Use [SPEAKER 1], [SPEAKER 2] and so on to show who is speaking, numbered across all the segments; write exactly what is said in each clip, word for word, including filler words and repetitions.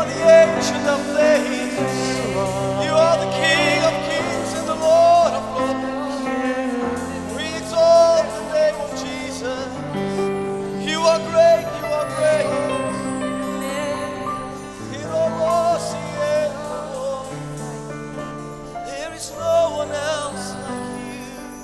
[SPEAKER 1] the Ancient of Days. You are the King of Kings and the Lord of Lords. We exalt the name of Jesus. You are great, you are great. There is no one else like you.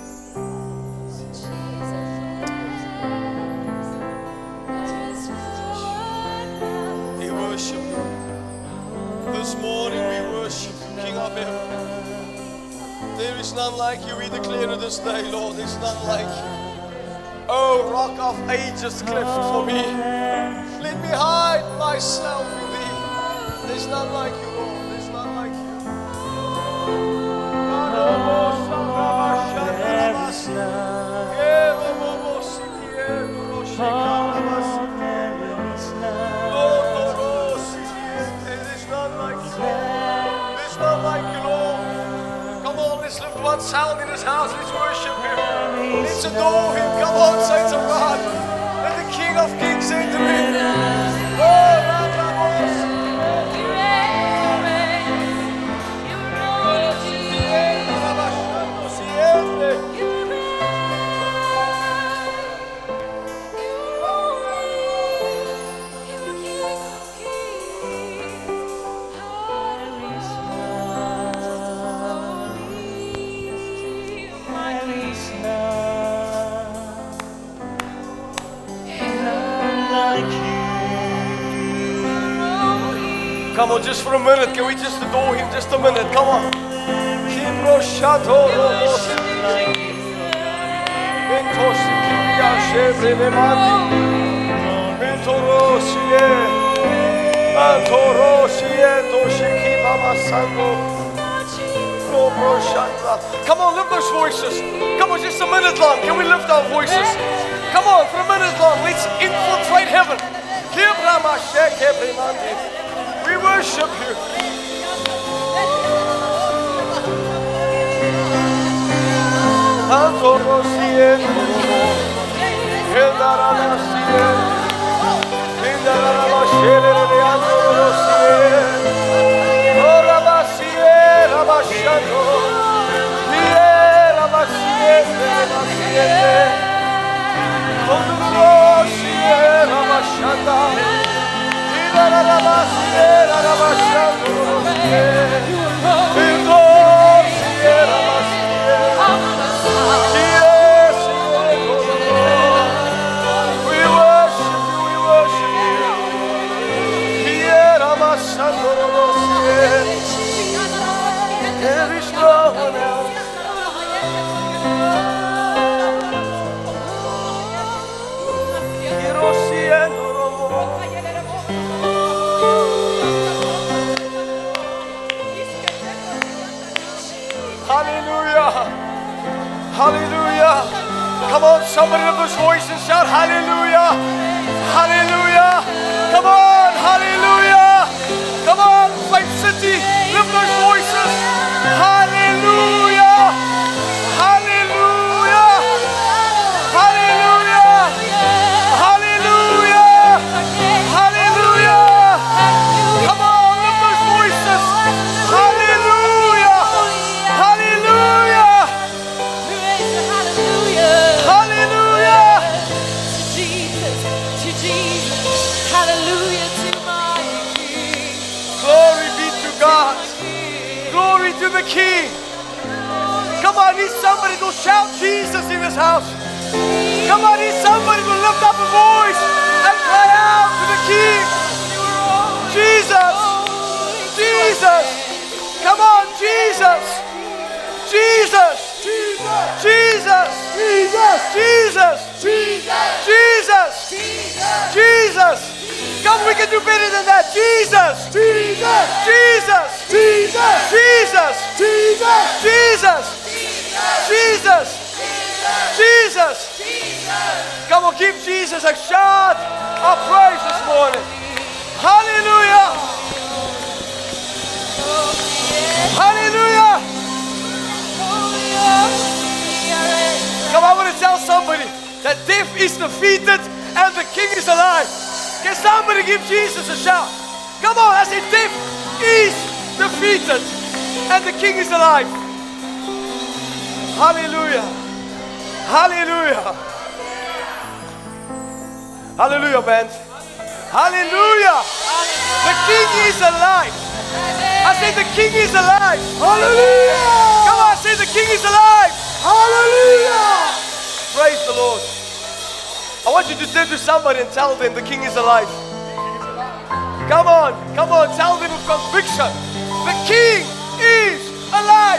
[SPEAKER 1] We worship you. This morning we worship you, King of heaven. There is none like you. We declare it this day, Lord. There's none like you. Oh, rock of ages, cleft for me. Let me hide myself in thee. There's none like you, Lord. There's none like you. There's none like you, Lord. There's none like you, Lord. Come on, let's lift one sound in this house. Let's worship him. Let's adore him. Come on, saints of God. Let the King of Kings enter in. Oh, come on, just for a minute. Can we just adore him just a minute? Come on. Come on, lift those voices. Come on, just a minute long. Can we lift our voices? Come on, for a minute long. Let's infiltrate heaven. We worship you. There is no one else. Hallelujah. Hallelujah. Come on, somebody lift those voices and shout hallelujah. Hallelujah. Come on, hallelujah. Come on, Faith City, lift those voices. Hallelujah. Hallelujah. Hallelujah. Hallelujah. Hallelujah. Come on, lift those voices. Hallelujah. Hallelujah. Hallelujah.
[SPEAKER 2] To Jesus, to Jesus. Hallelujah to my King.
[SPEAKER 1] Glory be to God. Glory to the King. Come on, I need somebody to shout Jesus in this house. Come on, I need somebody to lift up a voice and cry out to the King. Jesus. Jesus. Come on, Jesus. Jesus. Jesus. Jesus. Jesus. Jesus. Jesus. Come, we can do better than that. Jesus. Jesus. Jesus. Jesus. Jesus. Jesus. Jesus. Come on, give Jesus a shout of praise this morning. Hallelujah. Hallelujah. Come on, I want to tell somebody that death is defeated and the King is alive. Can somebody give Jesus a shout? Come on, I say death is defeated and the King is alive. Hallelujah. Hallelujah. Hallelujah, man. Hallelujah. The King is alive. I say the King is alive.
[SPEAKER 3] Hallelujah.
[SPEAKER 1] Come on, I say the King is alive.
[SPEAKER 3] Hallelujah.
[SPEAKER 1] Praise the Lord. I want you to turn to somebody and tell them the King is alive. Come on, come on, tell them with conviction. The King is alive.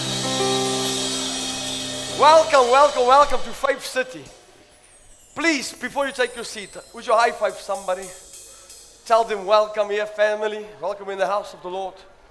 [SPEAKER 1] Welcome, welcome, welcome to Faith City. Please, before you take your seat, would you high five somebody? Tell them welcome here, family. Welcome in the house of the Lord.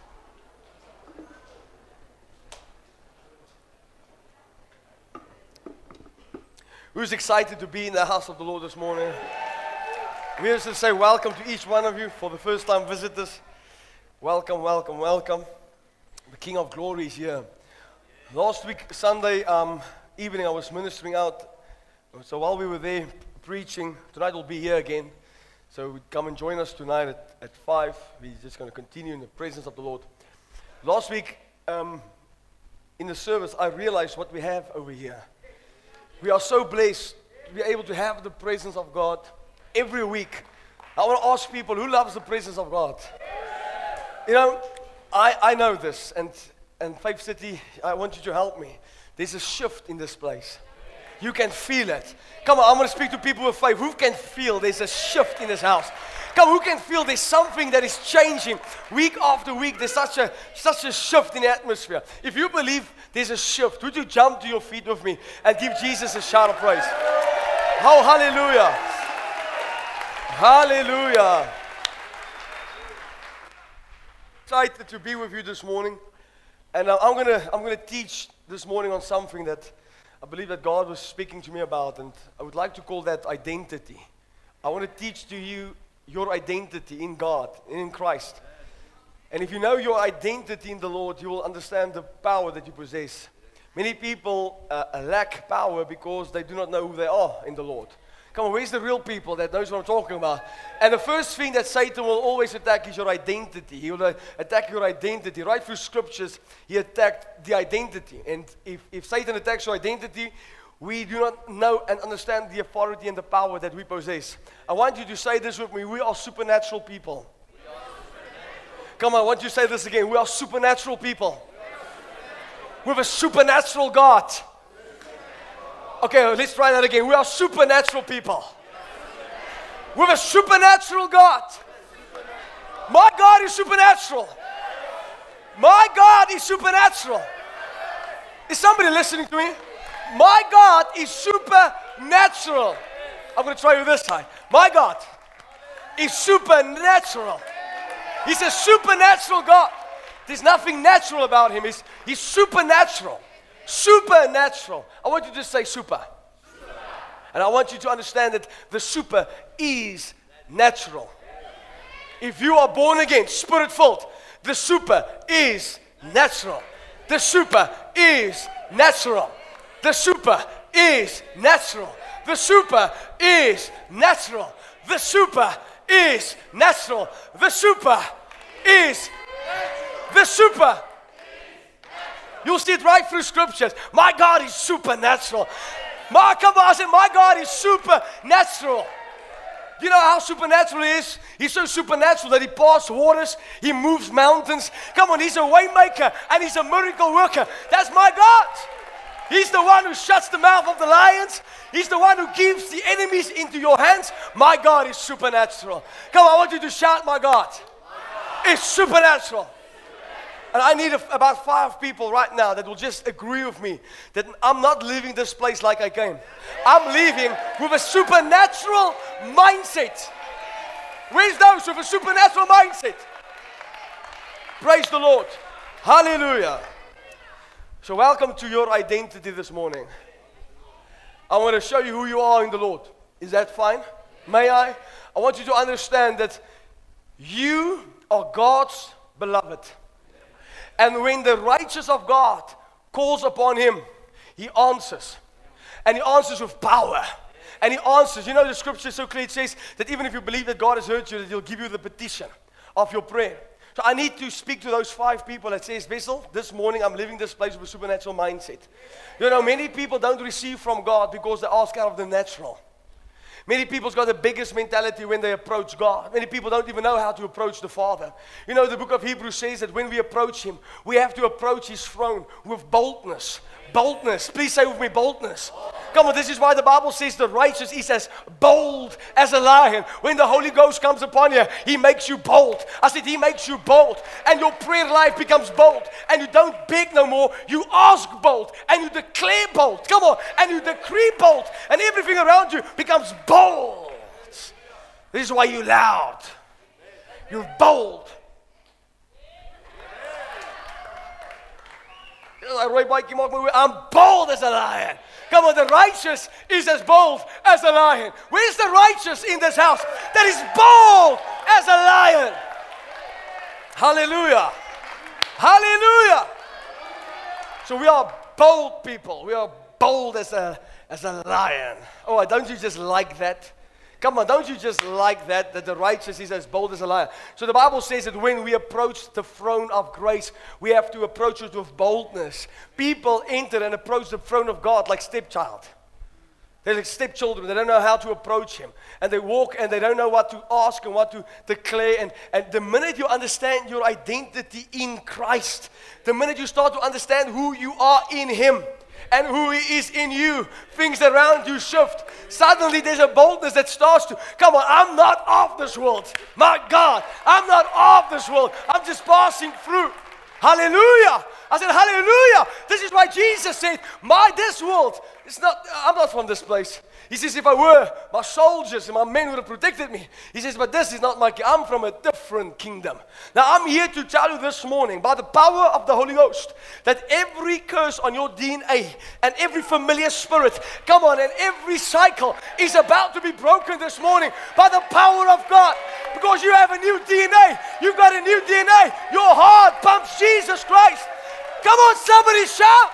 [SPEAKER 1] Who's excited to be in the house of the Lord this morning? We also say welcome to each one of you for the first time visitors. Welcome, welcome, welcome. The King of Glory is here. Last week, Sunday um, evening, I was ministering out. So while we were there preaching, tonight we'll be here again. So come and join us tonight at, at five. We're just going to continue in the presence of the Lord. Last week, um, in the service, I realized what we have over here. We are so blessed to be able to have the presence of God every week. I want to ask people, who loves the presence of God? You know, I, I know this, and, and Faith City, I want you to help me. There's a shift in this place. You can feel it. Come on, I'm going to speak to people with faith. Who can feel there's a shift in this house? Come on, who can feel there's something that is changing week after week? There's such a such a shift in the atmosphere. If you believe there's a shift, would you jump to your feet with me and give Jesus a shout of praise? Oh, hallelujah. Hallelujah. Excited to be with you this morning. And uh, I'm going to I'm going to teach this morning on something that I believe that God was speaking to me about, and I would like to call that identity. I want to teach to you your identity in God, in Christ. And if you know your identity in the Lord, you will understand the power that you possess. Many people uh, lack power because they do not know who they are in the Lord. Come on, where's the real people that knows what I'm talking about? And the first thing that Satan will always attack is your identity. He will uh, attack your identity. Right through scriptures, he attacked the identity. And if, if Satan attacks your identity, we do not know and understand the authority and the power that we possess. I want you to say this with me. We are supernatural people. We are supernatural. Come on, I want you to say this again. We are supernatural people. We are supernatural. With a supernatural God. Okay, let's try that again. We are supernatural people. With a supernatural God. My God is supernatural. My God is supernatural. Is somebody listening to me? My God is supernatural. I'm going to try you this time. My God is supernatural. He's a supernatural God. There's nothing natural about him. He's, he's supernatural. Supernatural. I want you to say super. super. And I want you to understand that the super is natural. If you are born again, spirit-filled, the super is natural. The super is natural. The super is natural. The super is natural. The super is natural. The super is the super. You'll see it right through scriptures. My God is supernatural. My, come on, I said, my God is supernatural. You know how supernatural he is? He's so supernatural that he parts waters, he moves mountains. Come on, he's a way maker and he's a miracle worker. That's my God. He's the one who shuts the mouth of the lions. He's the one who gives the enemies into your hands. My God is supernatural. Come on, I want you to shout, my God is supernatural. And I need a, about five people right now that will just agree with me that I'm not leaving this place like I came. I'm leaving with a supernatural mindset. Where's those with a supernatural mindset? Praise the Lord. Hallelujah. So welcome to your identity this morning. I want to show you who you are in the Lord. Is that fine? May I? I want you to understand that you are God's beloved. And when the righteous of God calls upon him, he answers. And he answers with power. And he answers. You know the scripture is so clear. It says that even if you believe that God has heard you, that he'll give you the petition of your prayer. So I need to speak to those five people that says, Vessel, this morning I'm leaving this place with a supernatural mindset. You know, many people don't receive from God because they ask out of the natural. Many people's got the biggest mentality when they approach God. Many people don't even know how to approach the Father. You know, the book of Hebrews says that when we approach Him, we have to approach His throne with boldness. Boldness. Please say with me, boldness. Come on, this is why the Bible says the righteous is as bold as a lion. When the Holy Ghost comes upon you, He makes you bold. I said He makes you bold. And your prayer life becomes bold. And you don't beg no more. You ask bold. And you declare bold. Come on. And you decree bold. And everything around you becomes bold. This is why you're loud. You're bold. I'm bold as a lion. Come on, the righteous is as bold as a lion. Where's the righteous in this house that is bold as a lion? Hallelujah. Hallelujah. So we are bold people. We are bold as a, as a lion. Oh, don't you just like that? Come on, don't you just like that, that the righteous is as bold as a lion? So the Bible says that when we approach the throne of grace, we have to approach it with boldness. People enter and approach the throne of God like stepchild. They're like stepchildren. They don't know how to approach Him. And they walk and they don't know what to ask and what to declare. And, and the minute you understand your identity in Christ, the minute you start to understand who you are in Him, and who He is in you, things around you shift. Suddenly there's a boldness that starts to, come on, I'm not of this world. My God, I'm not of this world. I'm just passing through. Hallelujah. I said, hallelujah. This is why Jesus said, my, this world, it's not, I'm not from this place. He says, if I were, my soldiers and my men would have protected me. He says, but this is not my kingdom. I'm from a different kingdom. Now, I'm here to tell you this morning, by the power of the Holy Ghost, that every curse on your D N A and every familiar spirit, come on, and every cycle is about to be broken this morning by the power of God. Because you have a new D N A. You've got a new D N A. Your heart pumps Jesus Christ. Come on, somebody shout.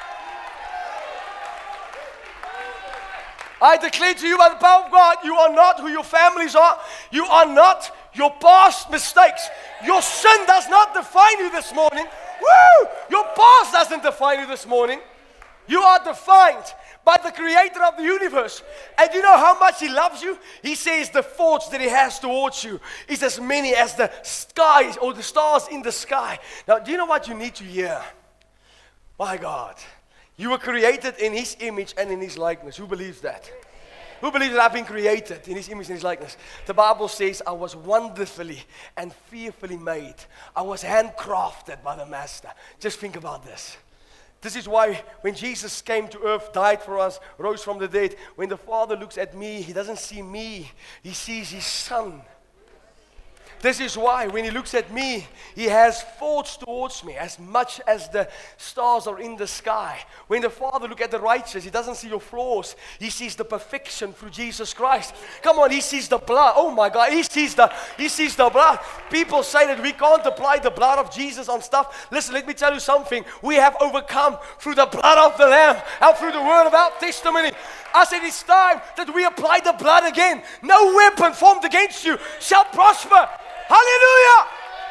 [SPEAKER 1] I declare to you by the power of God, you are not who your families are. You are not your past mistakes. Your sin does not define you this morning. Woo! Your past doesn't define you this morning. You are defined by the Creator of the universe. And you know how much He loves you? He says the thoughts that He has towards you is as many as the skies or the stars in the sky. Now, do you know what you need to hear? My God. You were created in His image and in His likeness. Who believes that? Who believes that I've been created in His image and His likeness? The Bible says I was wonderfully and fearfully made. I was handcrafted by the Master. Just think about this. This is why when Jesus came to earth, died for us, rose from the dead, when the Father looks at me, He doesn't see me. He sees His Son. This is why when He looks at me, He has thoughts towards me as much as the stars are in the sky. When the Father looks at the righteous, He doesn't see your flaws. He sees the perfection through Jesus Christ. Come on, He sees the blood. Oh my God, He sees the, He sees the blood. People say that we can't apply the blood of Jesus on stuff. Listen, let me tell you something. We have overcome through the blood of the Lamb and through the word of our testimony. I said it's time that we apply the blood again. No weapon formed against you shall prosper. Hallelujah!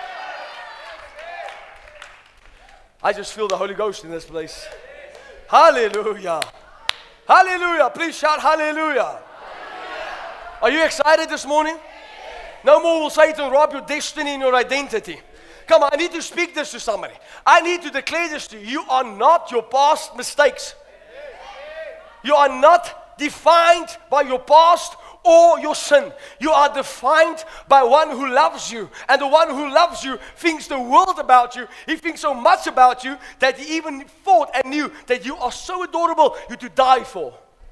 [SPEAKER 1] I just feel the Holy Ghost in this place. Hallelujah! Hallelujah! Please shout hallelujah! Are you excited this morning? No more will Satan rob your destiny and your identity. Come on, I need to speak this to somebody. I need to declare this to you. You are not your past mistakes. You are not defined by your past or your sin. You are defined by one who loves you. And the one who loves you thinks the world about you. He thinks so much about you that He even thought and knew that you are so adorable, you to die for.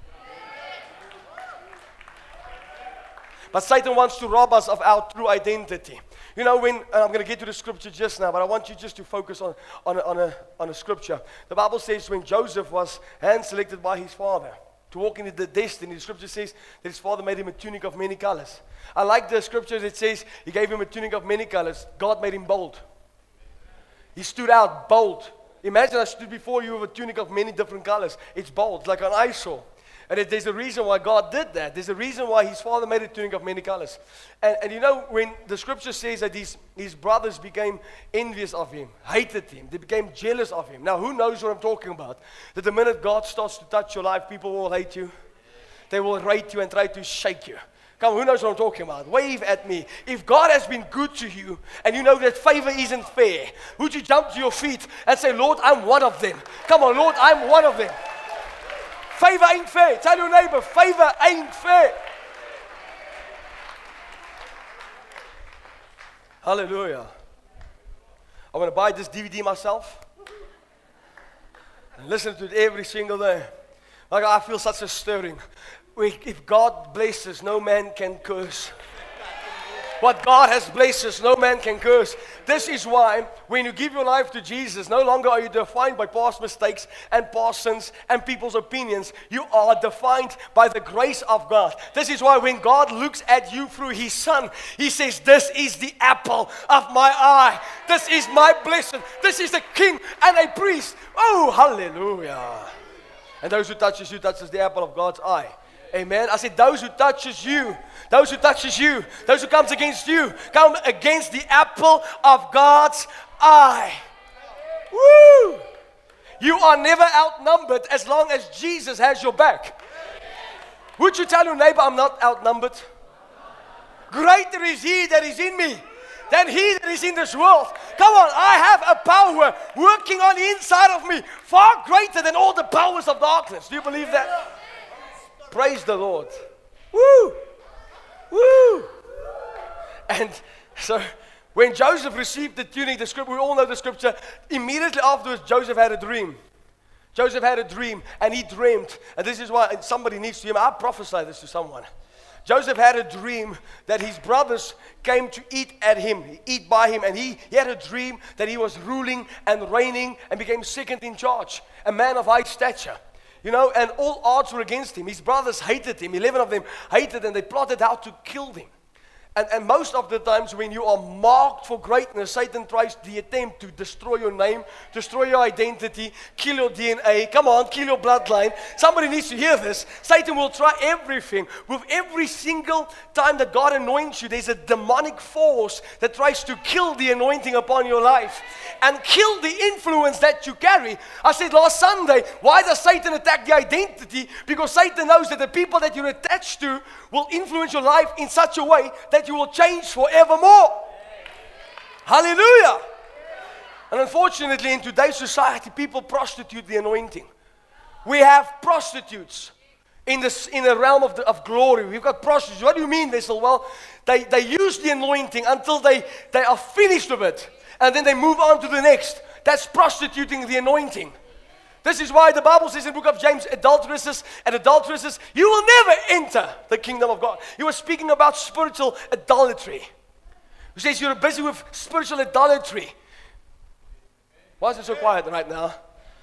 [SPEAKER 1] But Satan wants to rob us of our true identity. You know, when, and I'm going to get to the scripture just now, but I want you just to focus on, on, a, on, a, on a scripture. The Bible says when Joseph was hand-selected by his father to walk into the destiny, the scripture says that his father made him a tunic of many colors. I like the scripture that says He gave him a tunic of many colors. God made him bold. He stood out bold. Imagine I stood before you with a tunic of many different colors. It's bold, it's like an eyesore. And it- there's a reason why God did that. There's a reason why his father made a tunic of many colors. And, and you know, when the scripture says that his, his brothers became envious of him, hated him, they became jealous of him. Now, who knows what I'm talking about? That the minute God starts to touch your life, people will hate you. They will rate you and try to shake you. Come on, who knows what I'm talking about? Wave at me. If God has been good to you and you know that favor isn't fair, would you jump to your feet and say, Lord, I'm one of them. Come on, Lord, I'm one of them. Favor ain't fair. Tell your neighbor, favor ain't fair. Hallelujah. I want to buy this D V D myself and listen to it every single day. Like I feel such a stirring. If God blesses, no man can curse. What God has blessed us, no man can curse. This is why when you give your life to Jesus, no longer are you defined by past mistakes and past sins and people's opinions. You are defined by the grace of God. This is why when God looks at you through his Son, he says, this is the apple of my eye. This is my blessed. This is a king and a priest. Oh, hallelujah. And those who touches you touches the apple of God's eye. Amen. I said, those who touches you, those who touches you, those who comes against you, come against the apple of God's eye. Woo! You are never outnumbered as long as Jesus has your back. Would you tell your neighbor, I'm not outnumbered? Greater is he that is in me than he that is in this world. Come on, I have a power working on the inside of me far greater than all the powers of darkness. Do you believe that? Praise the Lord. Woo! Woo! And so when Joseph received the tunic, the scripture, we all know the scripture, immediately afterwards Joseph had a dream. Joseph had a dream and he dreamed, and this is why and somebody needs to hear me. I prophesy this to someone. Joseph had a dream that his brothers came to eat at him, eat by him, and he, he had a dream that he was ruling and reigning and became second in charge, a man of high stature. You know, and all odds were against him. His brothers hated him. Eleven of them hated him. They plotted how to kill him. And, and most of the times when you are marked for greatness, Satan tries the attempt to destroy your name, destroy your identity, kill your D N A. Come on, kill your bloodline. Somebody needs to hear this. Satan will try everything. With every single time that God anoints you, there's a demonic force that tries to kill the anointing upon your life and kill the influence that you carry. I said last Sunday, why does Satan attack the identity? Because Satan knows that the people that you're attached to will influence your life in such a way that you will change forevermore. Hallelujah. And unfortunately, in today's society, people prostitute the anointing. We have prostitutes in this in the realm of, the, of glory. We've got prostitutes. What do you mean, Vessel? Well, they, they use the anointing until they, they are finished with it. And then they move on to the next. That's prostituting the anointing. This is why the Bible says in the book of James, adulteresses and adulteresses, you will never enter the kingdom of God. He was speaking about spiritual idolatry. He says you're busy with spiritual idolatry. Why is it so quiet right now?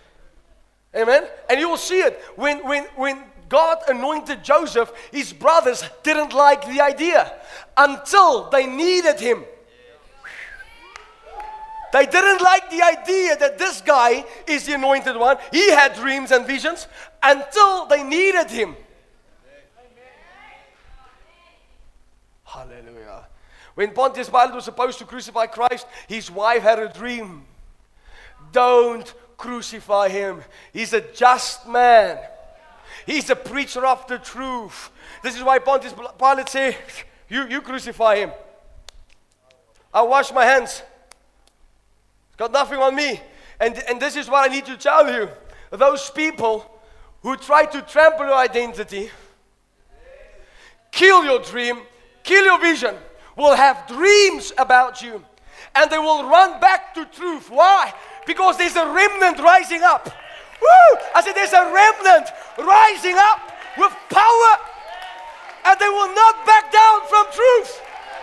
[SPEAKER 1] Amen? And you will see it. When, when, when God anointed Joseph, his brothers didn't like the idea until they needed him. They didn't like the idea that this guy is the anointed one. He had dreams and visions until they needed him. Hallelujah. When Pontius Pilate was supposed to crucify Christ, his wife had a dream. Don't crucify him. He's a just man. He's a preacher of the truth. This is why Pontius Pilate said, you, you crucify him. I wash my hands. Got nothing on me. And, and this is what I need to tell you. Those people who try to trample your identity, kill your dream, kill your vision, will have dreams about you. And they will run back to truth. Why? Because there's a remnant rising up. Woo! I said there's a remnant rising up with power. And they will not back down from truth.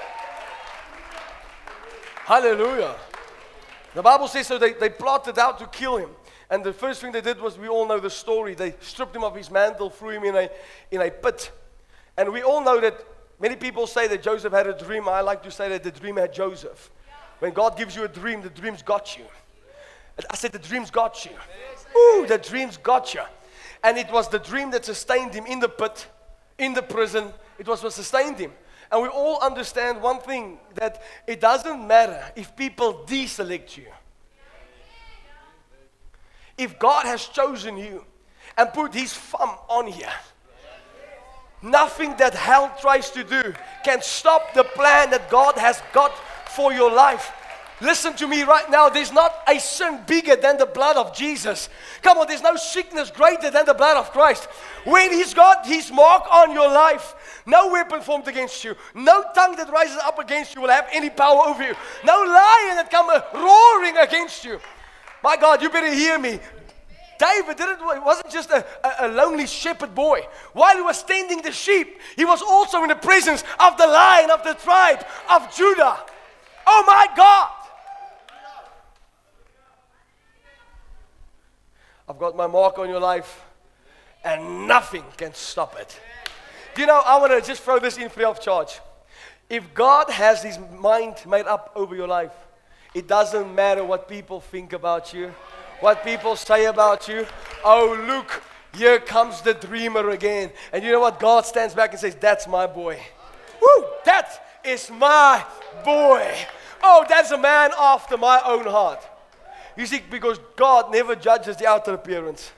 [SPEAKER 1] Hallelujah. The Bible says so they, they plotted out to kill him. And the first thing they did was, we all know the story. They stripped him of his mantle, threw him in a, in a pit. And we all know that many people say that Joseph had a dream. I like to say that the dream had Joseph. When God gives you a dream, the dream's got you. I said the dream's got you. Ooh, the dream's got you. And it was the dream that sustained him in the pit, in the prison. It was what sustained him. And we all understand one thing, that it doesn't matter if people deselect you. If God has chosen you and put his thumb on you, nothing that hell tries to do can stop the plan that God has got for your life. Listen to me right now. There's not a sin bigger than the blood of Jesus. Come on, there's no sickness greater than the blood of Christ. When he's got his mark on your life, no weapon formed against you, no tongue that rises up against you will have any power over you. No lion that comes roaring against you. My God, you better hear me. David didn't, it wasn't just a, a, a lonely shepherd boy. While he was tending the sheep, he was also in the presence of the Lion of the tribe of Judah. Oh my God. I've got my mark on your life, and nothing can stop it. Do you know, I want to just throw this in free of charge. If God has his mind made up over your life, it doesn't matter what people think about you, what people say about you. Oh, look, here comes the dreamer again. And you know what? God stands back and says, that's my boy. Woo, that is my boy. Oh, that's a man after my own heart. You see, because God never judges the outer appearance.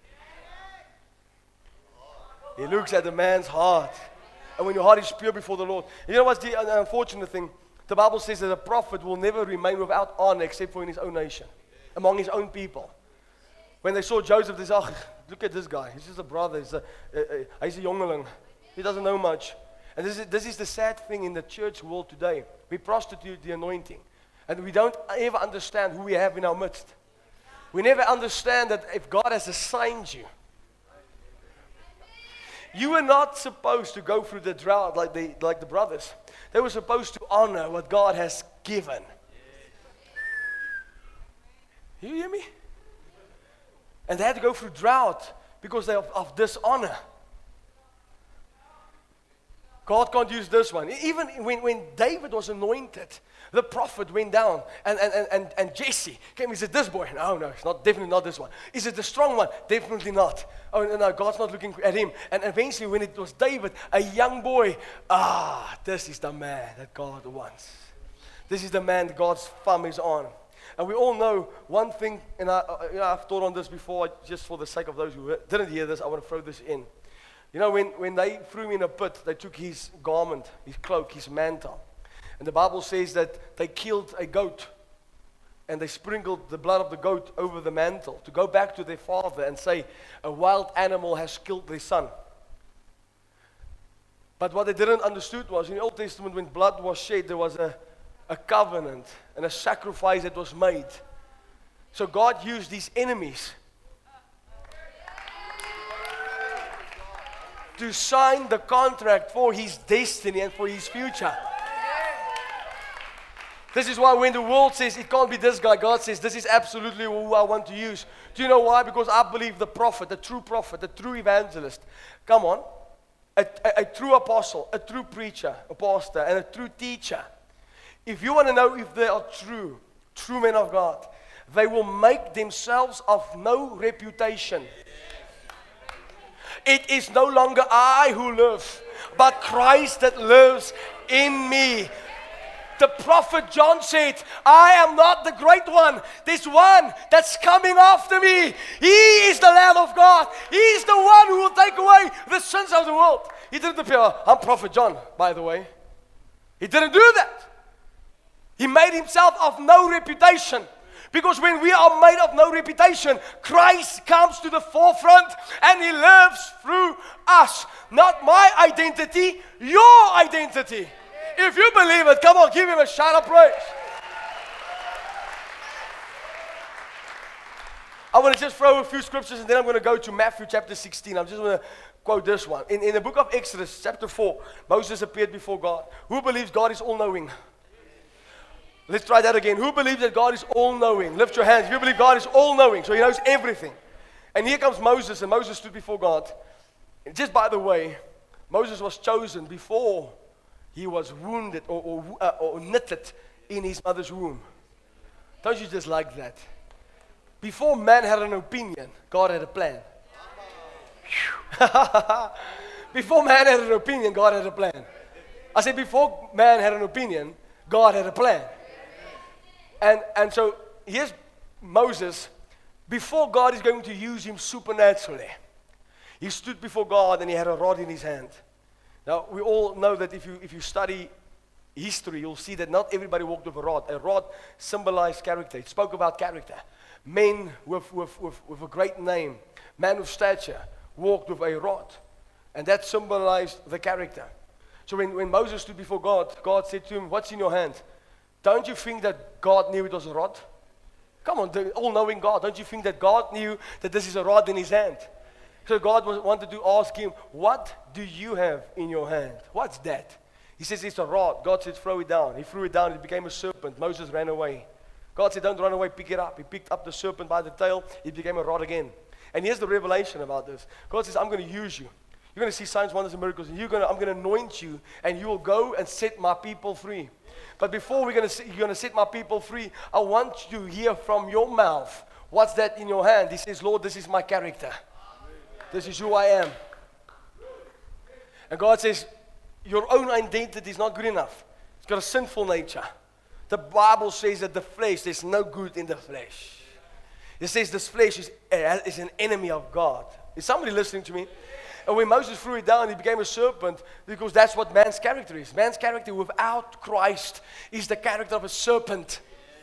[SPEAKER 1] He looks at the man's heart. And when your heart is pure before the Lord. You know what's the unfortunate thing? The Bible says that a prophet will never remain without honor except for in his own nation, among his own people. When they saw Joseph, they said, oh, look at this guy. He's just a brother. He's a, uh, uh, he's a jongeling. He doesn't know much. And this is, this is the sad thing in the church world today. We prostitute the anointing. And we don't ever understand who we have in our midst. We never understand that if God has assigned you, you were not supposed to go through the drought like the, like the brothers. They were supposed to honor what God has given. You hear me? And they had to go through drought because they of, of dishonor. God can't use this one. Even when, when David was anointed, the prophet went down, and, and, and, and Jesse came and said, this boy. No, no, it's not, definitely not this one. Is it the strong one? Definitely not. Oh, no, no, God's not looking at him. And eventually when it was David, a young boy, ah, this is the man that God wants. This is the man that God's thumb is on. And we all know one thing, and I, you know, I've thought on this before, just for the sake of those who didn't hear this, I want to throw this in. You know, when, when they threw him in a pit, they took his garment, his cloak, his mantle. And the Bible says that they killed a goat. And they sprinkled the blood of the goat over the mantle to go back to their father and say, a wild animal has killed their son. But what they didn't understood was, in the Old Testament, when blood was shed, there was a, a covenant and a sacrifice that was made. So God used these enemies to sign the contract for his destiny and for his future. This is why when the world says it can't be this guy, God says this is absolutely who I want to use. Do you know why? Because I believe the prophet, the true prophet, the true evangelist, come on, a, a, a true apostle, a true preacher, a pastor, and a true teacher. If you want to know if they are true, true men of God, they will make themselves of no reputation. It is no longer I who live, but Christ that lives in me. The prophet John said, I am not the great one. There's one that's coming after me. He is the Lamb of God. He is the one who will take away the sins of the world. He didn't appear, I'm Prophet John, by the way. He didn't do that. He made himself of no reputation. Because when we are made of no reputation, Christ comes to the forefront and he lives through us. Not my identity, your identity. If you believe it, come on, give him a shout of praise. I want to just throw a few scriptures and then I'm going to go to Matthew chapter sixteen. I'm just going to quote this one. In, in the book of Exodus chapter four, Moses appeared before God. Who believes God is all-knowing? Let's try that again. Who believes that God is all-knowing? Lift your hands. If you believe God is all-knowing, so he knows everything. And here comes Moses, and Moses stood before God. And just by the way, Moses was chosen before he was wounded or, or, uh, or knitted in his mother's womb. Don't you just like that? Before man had an opinion, God had a plan. Before man had an opinion, God had a plan. I said before man had an opinion, God had a plan. And, and so here's Moses, before God is going to use him supernaturally. He stood before God and he had a rod in his hand. Now, we all know that if you, if you study history, you'll see that not everybody walked with a rod. A rod symbolized character. It spoke about character. Men with, with, with, with a great name, man of stature, walked with a rod. And that symbolized the character. So when, when Moses stood before God, God said to him, what's in your hand? Don't you think that God knew it was a rod? Come on, the all-knowing God. Don't you think that God knew that this is a rod in his hand? So God was, wanted to ask him, what do you have in your hand? What's that? He says, it's a rod. God said, throw it down. He threw it down. It became a serpent. Moses ran away. God said, don't run away. Pick it up. He picked up the serpent by the tail. It became a rod again. And here's the revelation about this. God says, I'm going to use you. You're going to see signs, wonders, and miracles. And you're going to, I'm going to anoint you. And you will go and set my people free. But before we're going to, you're going to set my people free, I want you to hear from your mouth. What's that in your hand? He says, Lord, this is my character. This is who I am. And God says, your own identity is not good enough. It's got a sinful nature. The Bible says that the flesh, there's no good in the flesh. It says this flesh is, is an enemy of God. Is somebody listening to me? And when Moses threw it down, he became a serpent because that's what man's character is. Man's character without Christ is the character of a serpent.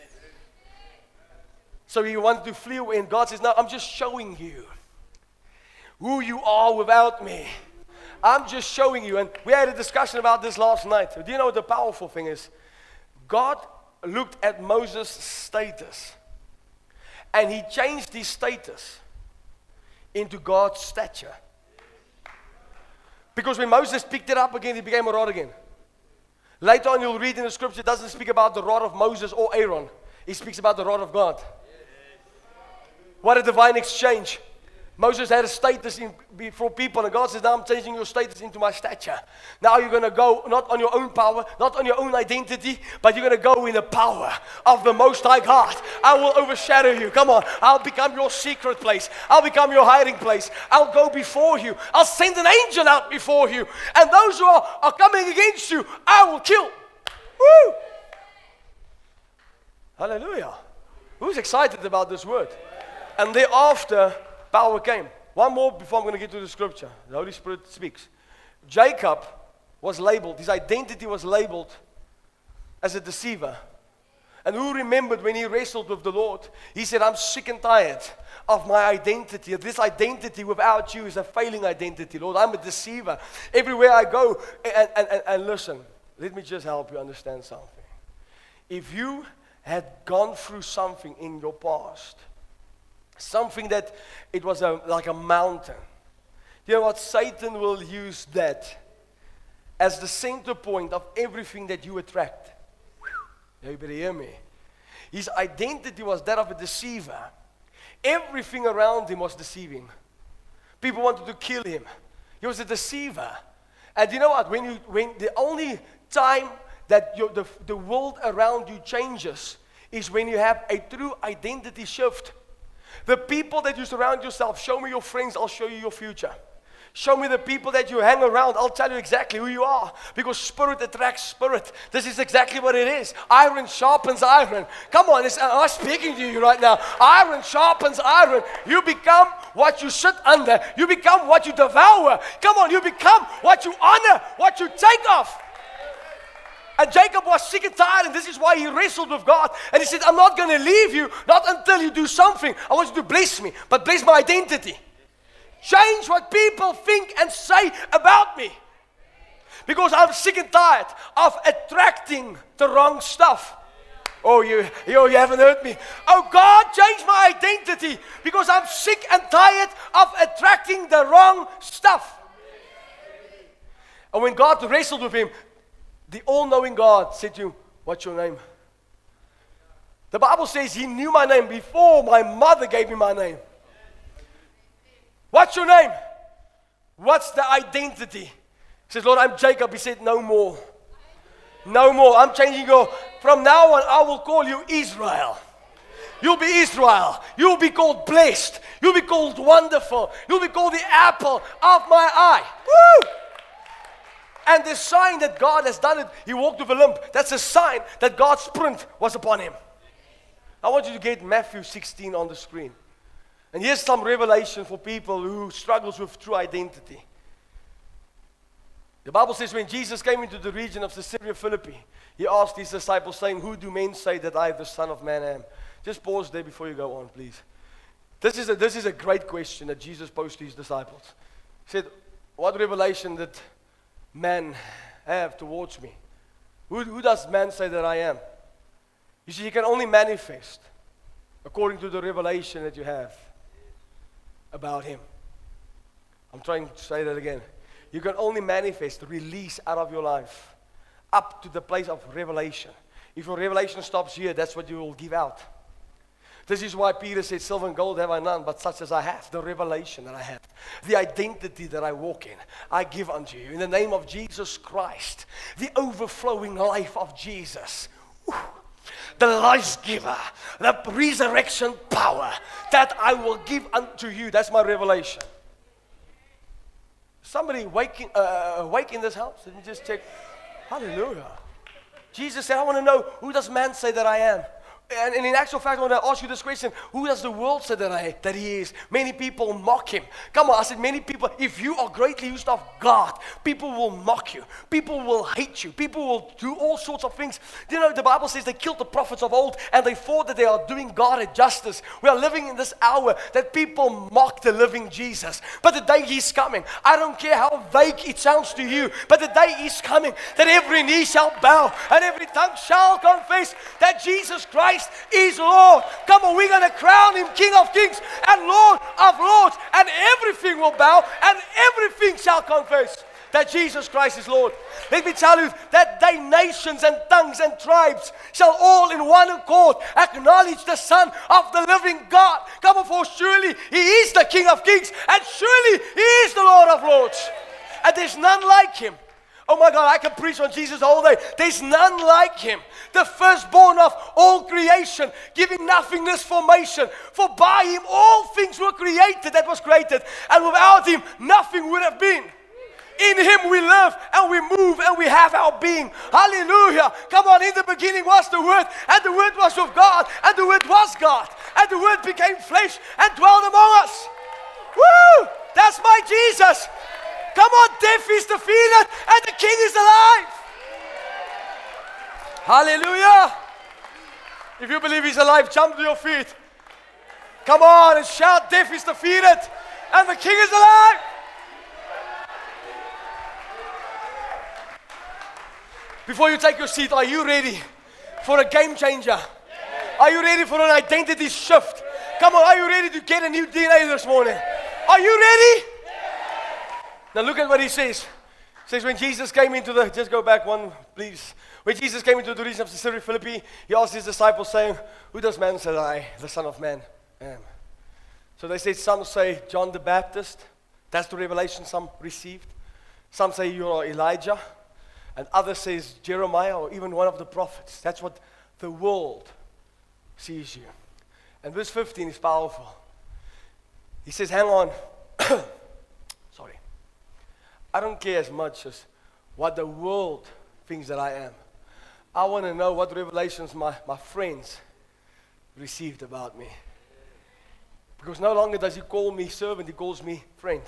[SPEAKER 1] So he wanted to flee away, and God says, no, I'm just showing you who you are without me. I'm just showing you. And we had a discussion about this last night. Do you know what the powerful thing is? God looked at Moses' status, and he changed his status into God's stature. Because when Moses picked it up again, it became a rod again. Later on, you'll read in the scripture, it doesn't speak about the rod of Moses or Aaron. It speaks about the rod of God. What a divine exchange. Moses had a status in, before people, and God says, now I'm changing your status into my stature. Now you're going to go not on your own power, not on your own identity, but you're going to go in the power of the Most High God. I will overshadow you. Come on. I'll become your secret place. I'll become your hiding place. I'll go before you. I'll send an angel out before you. And those who are, are coming against you, I will kill. Woo! Hallelujah. Who's excited about this word? And thereafter, power came. One more before I'm going to get to the scripture. The Holy Spirit speaks. Jacob was labeled, his identity was labeled as a deceiver. And who remembered when he wrestled with the Lord? He said, I'm sick and tired of my identity. This identity without you is a failing identity, Lord. I'm a deceiver. Everywhere I go, and, and, and, and listen, let me just help you understand something. If you had gone through something in your past, something that it was a, like a mountain. You know what? Satan will use that as the center point of everything that you attract. You better hear me. His identity was that of a deceiver. Everything around him was deceiving. People wanted to kill him. He was a deceiver. And you know what? When you, when the only time that your, the, the world around you changes is when you have a true identity shift. The people that you surround yourself, show me your friends, I'll show you your future. Show me the people that you hang around, I'll tell you exactly who you are. Because spirit attracts spirit. This is exactly what it is. Iron sharpens iron. Come on, it's, I'm speaking to you right now. Iron sharpens iron. You become what you sit under. You become what you devour. Come on, you become what you honor, what you take off. And Jacob was sick and tired, and this is why he wrestled with God. And he said, I'm not going to leave you, not until you do something. I want you to bless me, but bless my identity. Change what people think and say about me. Because I'm sick and tired of attracting the wrong stuff. Oh, you, you, you haven't heard me. Oh, God, change my identity because I'm sick and tired of attracting the wrong stuff. And when God wrestled with him, the all-knowing God said to him, what's your name? The Bible says he knew my name before my mother gave me my name. What's your name? What's the identity? He says, Lord, I'm Jacob. He said, no more. No more. I'm changing your, from now on, I will call you Israel. You'll be Israel. You'll be called blessed. You'll be called wonderful. You'll be called the apple of my eye. Woo! And the sign that God has done it, he walked with a limp. That's a sign that God's sprint was upon him. I want you to get Matthew sixteen on the screen. And here's some revelation for people who struggles with true identity. The Bible says when Jesus came into the region of Caesarea Philippi, he asked his disciples saying, who do men say that I, the Son of Man, am? Just pause there before you go on, please. This is a, this is a great question that Jesus posed to his disciples. He said, what revelation did man have towards me? Who, who does man say that I am? You see, you can only manifest according to the revelation that you have about him. I'm trying to say that again. You can only manifest, release out of your life up to the place of revelation. If your revelation stops here, that's what you will give out. This is why Peter said, silver and gold have I none, but such as I have, the revelation that I have, the identity that I walk in, I give unto you. In the name of Jesus Christ, the overflowing life of Jesus, Woo. the life giver, the resurrection power that I will give unto you. That's my revelation. Somebody waking, uh, awake in this house? Let me just check. Hallelujah. Jesus said, I want to know, who does man say that I am? And, and in actual fact, I want to ask you this question. Who does the world say that, I, that he is? Many people mock him. Come on, I said many people, if you are greatly used of God, people will mock you. People will hate you. People will do all sorts of things. You know, the Bible says they killed the prophets of old and they thought that they are doing God a justice. We are living in this hour that people mock the living Jesus. But the day he's coming, I don't care how vague it sounds to you, but the day is coming that every knee shall bow and every tongue shall confess that Jesus Christ is Lord. Come on, we're going to crown him King of Kings and Lord of Lords, and everything will bow and everything shall confess that Jesus Christ is Lord. Let me tell you that day nations and tongues and tribes shall all in one accord acknowledge the Son of the living God. Come on, for surely he is the King of Kings and surely he is the Lord of Lords, and there's none like him. Oh my God, I can preach on Jesus all day. There's none like him. The firstborn of all creation, giving nothingness formation. For by him all things were created that was created. And without him, nothing would have been. In him we live and we move and we have our being. Hallelujah. Come on, in the beginning was the Word, and the Word was with God, and the Word was God. And the Word became flesh and dwelt among us. Woo! That's my Jesus. Come on, death is defeated and the King is alive. Hallelujah. If you believe he's alive, jump to your feet. Come on and shout, death is defeated and the King is alive. Before you take your seat, are you ready for a game changer? Are you ready for an identity shift? Come on, are you ready to get a new D N A this morning? Are you ready? Now look at what he says. He says when Jesus came into the, just go back one, please. When Jesus came into the region of Caesarea Philippi, he asked his disciples saying, who does man say that I, the Son of Man, am? So they said, some say John the Baptist. That's the revelation some received. Some say you are Elijah. And others says Jeremiah or even one of the prophets. That's what the world sees you. And verse fifteen is powerful. He says, hang on. Sorry. I don't care as much as what the world thinks that I am. I want to know what revelations my, my friends received about me. Because no longer does he call me servant, he calls me friend.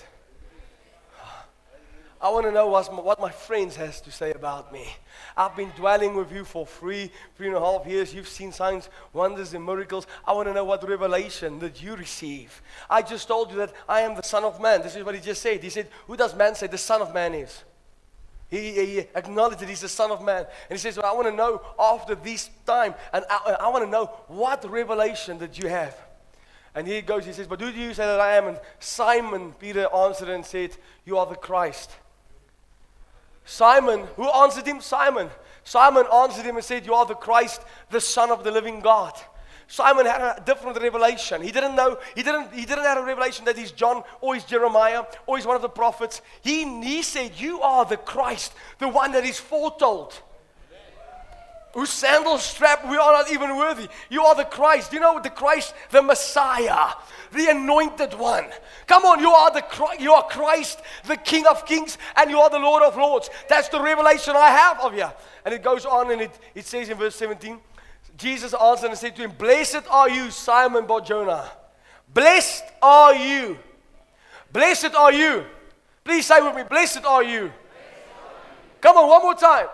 [SPEAKER 1] I want to know what my friends has to say about me. I've been dwelling with you for three, three and a half years. You've seen signs, wonders, and miracles. I want to know what revelation that you receive. I just told you that I am the Son of Man. This is what he just said. He said, who does man say the Son of Man is? He, he acknowledged that he's the Son of Man. And he says, well, I want to know after this time, and I, I want to know what revelation that you have. And here he goes, he says, but who do you say that I am? And Simon Peter answered and said, you are the Christ. Simon, who answered him? Simon. Simon answered him and said, you are the Christ, the Son of the living God. Simon had a different revelation. He didn't know, he didn't, he didn't have a revelation that he's John or he's Jeremiah or he's one of the prophets. He, he said, you are the Christ, the one that is foretold. whose sandals strap we are not even worthy. You are the Christ. Do you know the Christ, the Messiah, the anointed one? Come on, you are the Christ, you are Christ, the King of Kings, and you are the Lord of Lords. That's the revelation I have of you. And it goes on, and it, it says in verse seventeen, Jesus answered and said to him, "Blessed are you, Simon Bar-Jonah. Blessed are you. Blessed are you." Please say with me, blessed are you. Come on, one more time.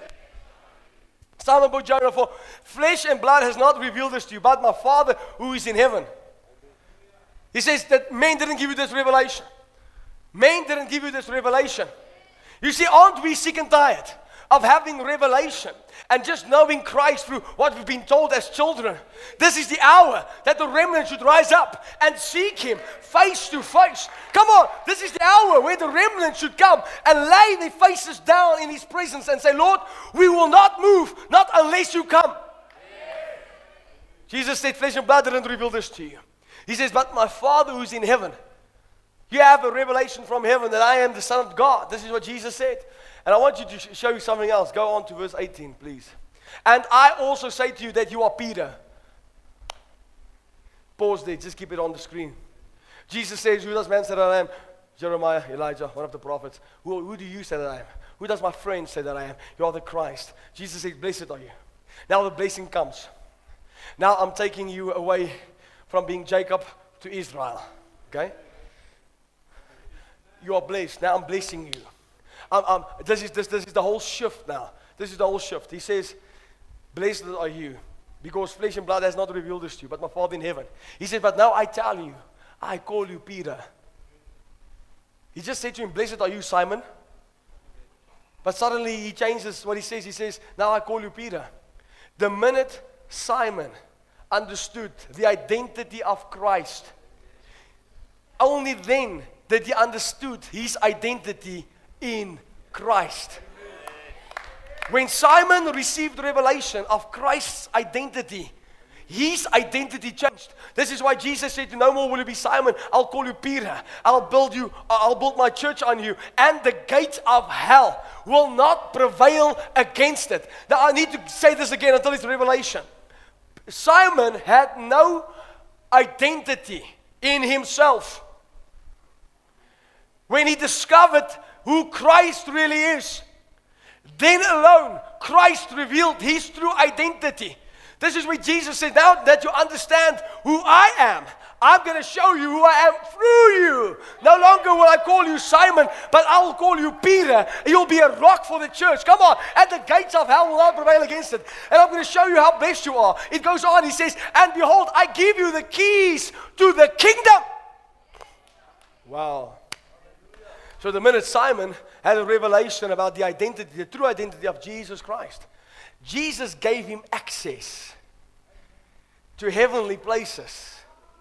[SPEAKER 1] Simon Bar-Jonah, for flesh and blood has not revealed this to you, but my Father who is in heaven. He says that men didn't give you this revelation. Men didn't give you this revelation. You see, aren't we sick and tired of having revelation and just knowing Christ through what we've been told as children? This is the hour that the remnant should rise up and seek Him face to face. Come on, this is the hour where the remnant should come and lay their faces down in His presence and say, "Lord, we will not move, not unless you come." Jesus said, flesh and blood didn't reveal this to you. He says, but my Father who's in heaven. You have a revelation from heaven that I am the Son of God. This is what Jesus said. And I want you to sh- show you something else. Go on to verse eighteen, please. "And I also say to you that you are Peter." Pause there. Just keep it on the screen. Jesus says, "Who does man say that I am?" Jeremiah, Elijah, one of the prophets. Who, who do you say that I am? Who does my friend say that I am? You are the Christ. Jesus says, blessed are you. Now the blessing comes. Now I'm taking you away from being Jacob to Israel. Okay? You are blessed. Now I'm blessing you. Um, um, this, is, this, this is the whole shift now. This is the whole shift. He says, blessed are you, because flesh and blood has not revealed this to you, but my Father in heaven. He said, but now I tell you, I call you Peter. He just said to him, blessed are you, Simon. But suddenly he changes what he says. He says, now I call you Peter. The minute Simon understood the identity of Christ, only then did he understood his identity in Christ. When Simon received revelation of Christ's identity, his identity changed. This is why Jesus said, no more will you be Simon, I'll call you Peter. I'll build you, I'll build my church on you, and the gates of hell will not prevail against it. Now I need to say this again until it's revelation. Simon had no identity in himself. When he discovered who Christ really is, then alone Christ revealed his true identity. This is where Jesus said, now that you understand who I am, I'm going to show you who I am through you. No longer will I call you Simon, but I will call you Peter. You'll be a rock for the church. Come on. And the gates of hell will not prevail against it. And I'm going to show you how blessed you are. It goes on. He says, and behold, I give you the keys to the kingdom. Wow. So the minute Simon had a revelation about the identity, the true identity of Jesus Christ, Jesus gave him access to heavenly places.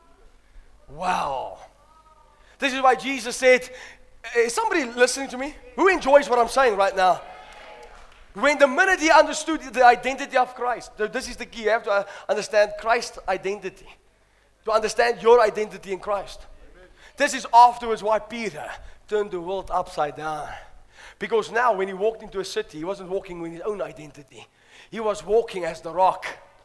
[SPEAKER 1] Wow. This is why Jesus said, is somebody listening to me? Who enjoys what I'm saying right now? When the minute he understood the identity of Christ, this is the key. You have to understand Christ's identity. To understand your identity in Christ. This is afterwards why Peter turned the world upside down. Because now when he walked into a city, he wasn't walking with his own identity. He was walking as the rock.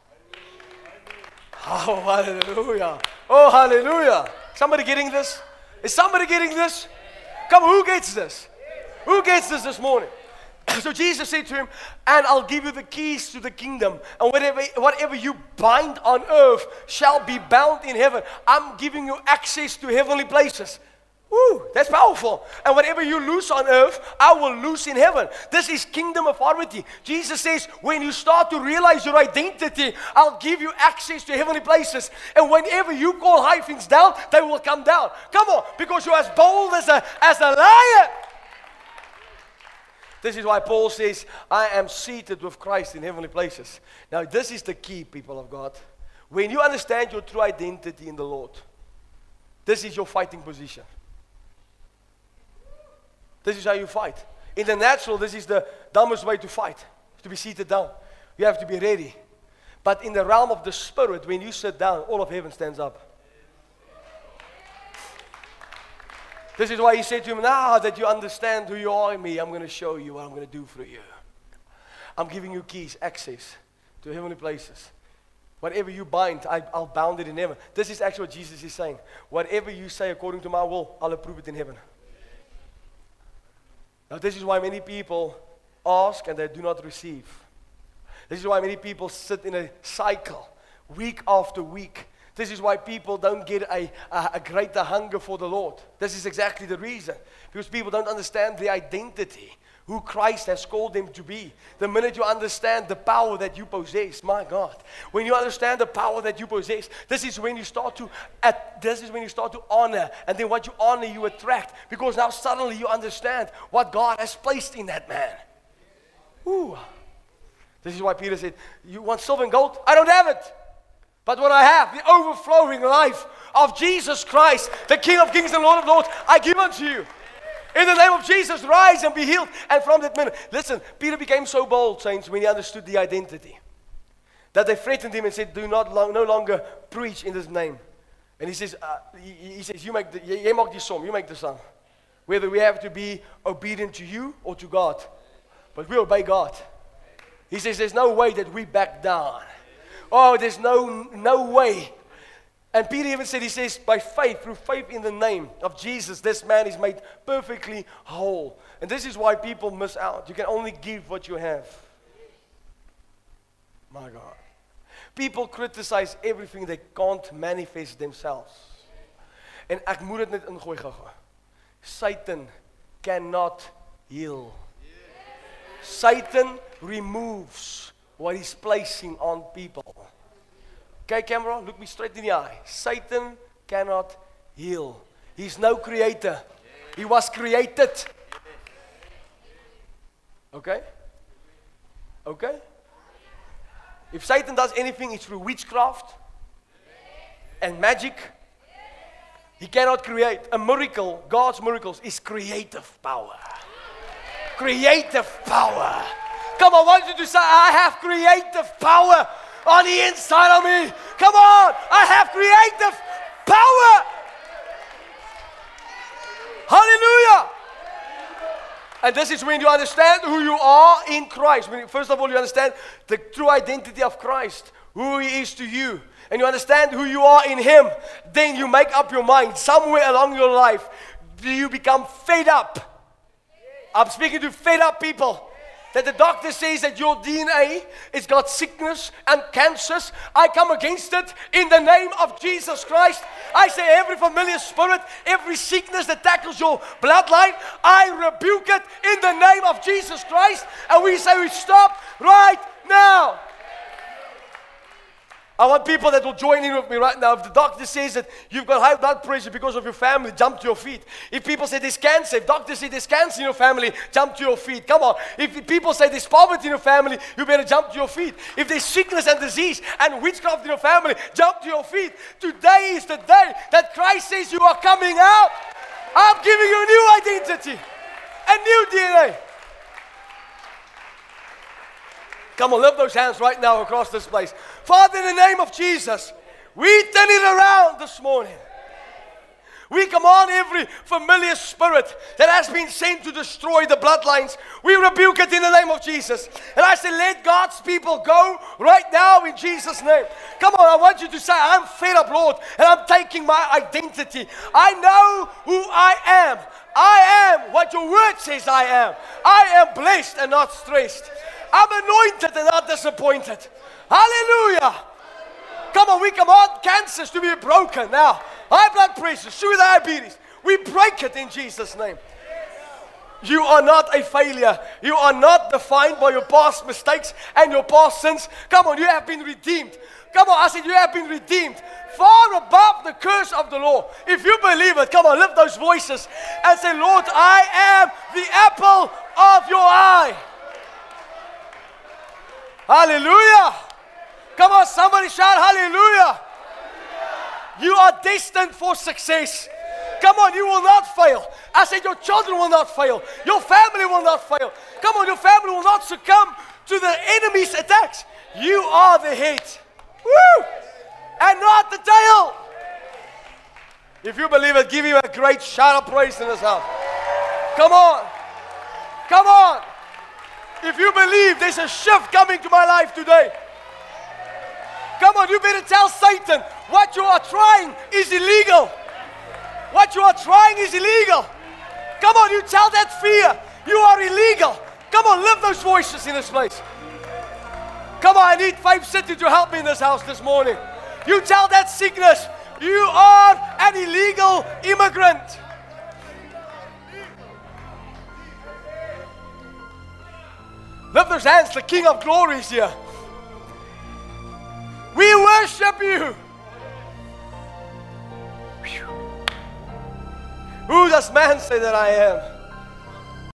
[SPEAKER 1] Oh, hallelujah. Oh, hallelujah. Somebody getting this? Is somebody getting this? Come on, who gets this? Who gets this this morning? So Jesus said to him, and I'll give you the keys to the kingdom. And whatever, whatever you bind on earth shall be bound in heaven. I'm giving you access to heavenly places. Woo, that's powerful. And whatever you loose on earth, I will loose in heaven. This is kingdom authority. Jesus says, when you start to realize your identity, I'll give you access to heavenly places. And whenever you call high things down, they will come down. Come on, because you're as bold as a, as a lion. This is why Paul says, I am seated with Christ in heavenly places. Now, this is the key, people of God. When you understand your true identity in the Lord, this is your fighting position. This is how you fight. In the natural, this is the dumbest way to fight, to be seated down. You have to be ready. But in the realm of the Spirit, when you sit down, all of heaven stands up. This is why he said to him, now that you understand who you are in me, I'm going to show you what I'm going to do for you. I'm giving you keys, access to heavenly places. Whatever you bind, I, I'll bound it in heaven. This is actually what Jesus is saying. Whatever you say according to my will, I'll approve it in heaven. Now this is why many people ask and they do not receive. This is why many people sit in a cycle, week after week. This is why people don't get a, a, a greater hunger for the Lord. This is exactly the reason. Because people don't understand the identity, who Christ has called them to be. The minute you understand the power that you possess, my God, when you understand the power that you possess, this is when you start to, at, this is when you start to honor, and then what you honor, you attract, because now suddenly you understand what God has placed in that man. Ooh. This is why Peter said, you want silver and gold? I don't have it. But what I have, the overflowing life of Jesus Christ, the King of Kings and Lord of Lords, I give unto you. In the name of Jesus, rise and be healed. And from that minute, listen, Peter became so bold, saints, when he understood the identity, that they threatened him and said, do not long, no longer preach in this name. And he says, uh, he, he says, you make the, jy maak die som, you make the sum. Whether we have to be obedient to you or to God. But we obey God. He says, there's no way that we back down. Oh, there's no, no way. And Peter even said, he says, by faith, through faith in the name of Jesus, this man is made perfectly whole. And this is why people miss out. You can only give what you have. My God. People criticize everything they can't manifest themselves. En ek moet dit net ingooi gou-gou. Satan cannot heal. Satan removes what he's placing on people. Okay, camera, look me straight in the eye. Satan cannot heal. He's no creator. He was created. Okay? Okay? If Satan does anything, it's through witchcraft and magic. He cannot create. A miracle, God's miracles, is creative power. Creative power. Come on, I want you to say, I have creative power on the inside of me. Come on, I have creative power. Hallelujah. And this is when you understand who you are in Christ. When, first of all, you understand the true identity of Christ, who He is to you. And you understand who you are in Him. Then you make up your mind. Somewhere along your life, do you become fed up? I'm speaking to fed up people. That the doctor says that your D N A has got sickness and cancers. I come against it in the name of Jesus Christ. I say every familiar spirit, every sickness that tackles your bloodline, I rebuke it in the name of Jesus Christ. And we say we stop right now. I want people that will join in with me right now. If the doctor says that you've got high blood pressure because of your family, jump to your feet. If people say there's cancer, if doctors say there's cancer in your family, jump to your feet. Come on. If people say there's poverty in your family, you better jump to your feet. If there's sickness and disease and witchcraft in your family, jump to your feet. Today is the day that Christ says you are coming out. I'm giving you a new identity, a new D N A. Come on, lift those hands right now across this place. Father, in the name of Jesus, we turn it around this morning. We command every familiar spirit that has been sent to destroy the bloodlines. We rebuke it in the name of Jesus. And I say, let God's people go right now in Jesus' name. Come on, I want you to say, I'm fed up, Lord, and I'm taking my identity. I know who I am. I am what your word says I am. I am blessed and not stressed. I'm anointed and not disappointed. Hallelujah. Come on, we command cancers to be broken now. High blood pressure, sugar diabetes. We break it in Jesus' name. You are not a failure. You are not defined by your past mistakes and your past sins. Come on, you have been redeemed. Come on, I said you have been redeemed. Far above the curse of the law. If you believe it, come on, lift those voices and say, Lord, I am the apple of your eye. Hallelujah. Come on, somebody shout hallelujah. Hallelujah. You are destined for success. Come on, you will not fail. I said your children will not fail. Your family will not fail. Come on, your family will not succumb to the enemy's attacks. You are the head. Woo! And not the tail. If you believe it, give you a great shout of praise in this house. Come on. Come on. If you believe there's a shift coming to my life today, Come on, you better tell Satan what you are trying is illegal. What you are trying is illegal. Come on, you tell that fear you are illegal. Come on, lift those voices in this place. Come on, I need Faith City to help me in this house this morning. You tell that sickness, you are an illegal immigrant. Lift those hands, the King of Glory is here. We worship you. Who does man say that I am?